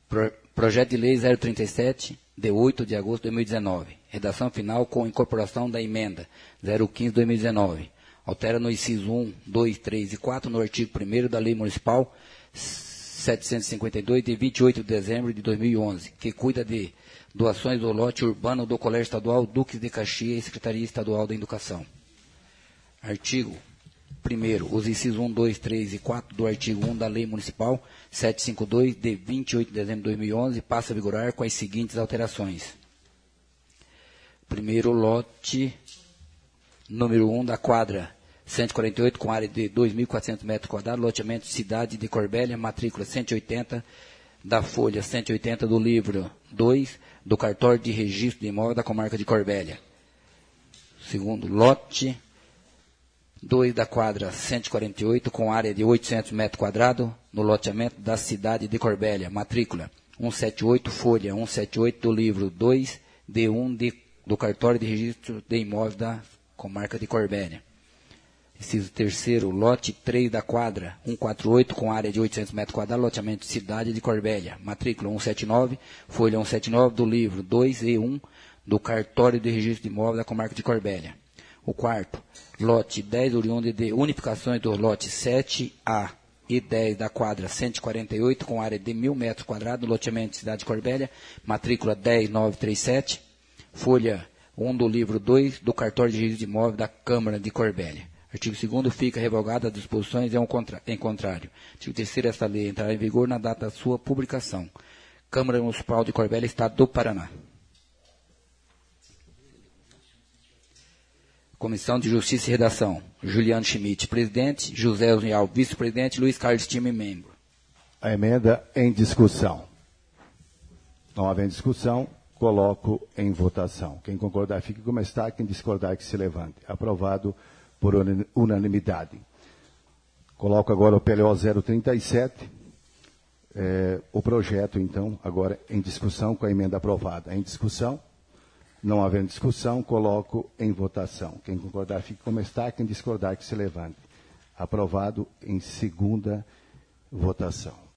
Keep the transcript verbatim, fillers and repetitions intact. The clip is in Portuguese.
Pro, projeto de lei zero trinta e sete, de oito de agosto de dois mil e dezenove. Redação final com incorporação da emenda zero quinze de dois mil e dezenove. Altera no inciso um, dois, três e quatro no artigo primeiro da Lei Municipal setecentos e cinquenta e dois, de vinte e oito de dezembro de dois mil e onze, que cuida de doações do lote urbano do Colégio Estadual Duques de Caxias e Secretaria Estadual da Educação. Artigo primeiro, os incisos um, dois, três e quatro do artigo um da Lei Municipal setecentos e cinquenta e dois, de vinte e oito de dezembro de dois mil e onze, passa a vigorar com as seguintes alterações. Primeiro lote, número um da quadra cento e quarenta e oito, com área de dois mil e quatrocentos metros quadrados, loteamento Cidade de Corbélia, matrícula cento e oitenta, da folha cento e oitenta do livro dois, do cartório de registro de imóvel da comarca de Corbélia. Segundo lote, dois da quadra cento e quarenta e oito, com área de oitocentos metros quadrados, no loteamento da Cidade de Corbélia, matrícula cento e setenta e oito, folha cento e setenta e oito do livro dois, D um de, do cartório de registro de imóvel da comarca de Corbélia. Inciso terceiro, lote três da quadra cento e quarenta e oito, com área de oitocentos metros quadrados, loteamento Cidade de Corbélia, matrícula cento e setenta e nove, folha cento e setenta e nove do livro dois e um do cartório de registro de imóvel da comarca de Corbélia. O quarto, lote dez, oriundo de unificações do lote sete A e dez da quadra cento e quarenta e oito, com área de mil metros quadrados, loteamento Cidade de Corbélia, matrícula dez mil novecentos e trinta e sete, folha um do livro dois do cartório de registro de imóvel da Câmara de Corbélia. Artigo segundo, fica revogada as disposições em, um contra, em contrário. Artigo terceiro, esta lei entrará em vigor na data da sua publicação. Câmara Municipal de Corbélia, Estado do Paraná. Comissão de Justiça e Redação. Juliano Schmidt, presidente. José Osnial, vice-presidente. Luiz Carlos Time, membro. A emenda em discussão. Não havendo discussão, coloco em votação. Quem concordar, fique como está. Quem discordar, que se levante. Aprovado por unanimidade. Coloco agora o P L O zero trinta e sete, é, o projeto, então, agora em discussão com a emenda aprovada. Em discussão, não havendo discussão, coloco em votação. Quem concordar, fique como está. Quem discordar, que se levante. Aprovado em segunda votação.